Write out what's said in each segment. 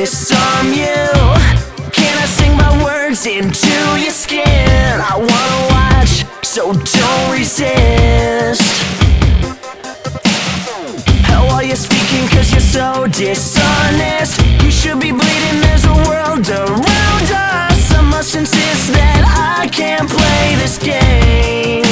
disarm you. Can I sing my words into your skin? I wanna watch, so don't resist. How are you speaking? Cause you're so dishonest. You should be bleeding, there's a world around us. I must insist that I can't play this game.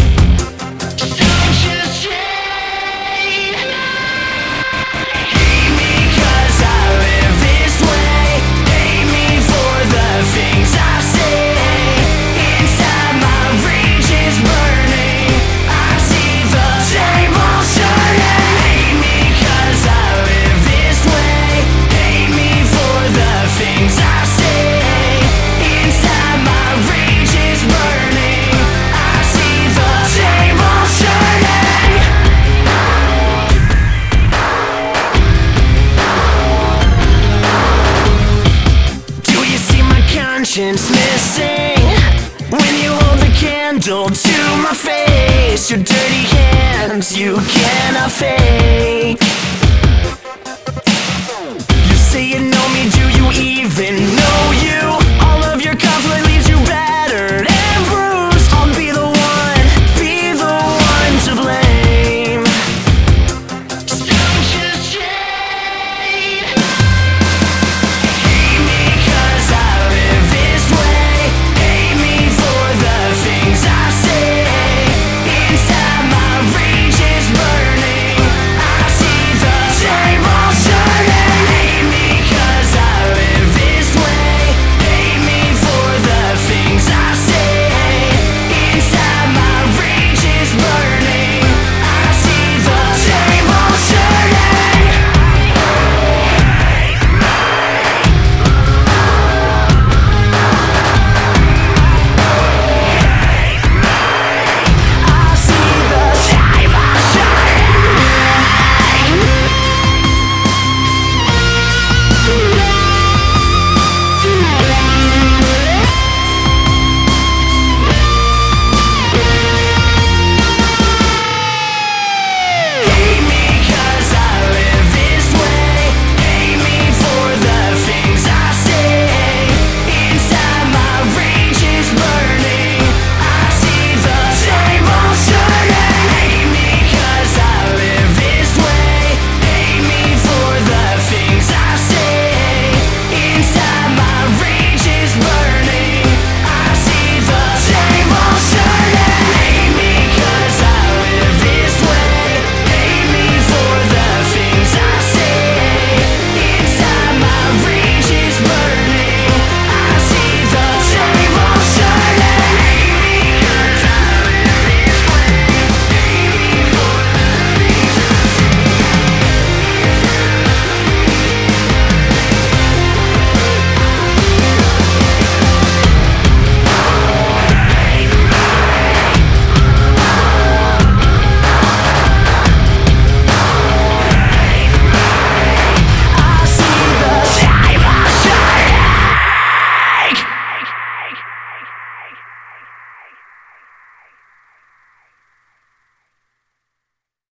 Conscience missing when you hold the candle to my face. Your dirty hands you cannot fake. You say you know me, do you even know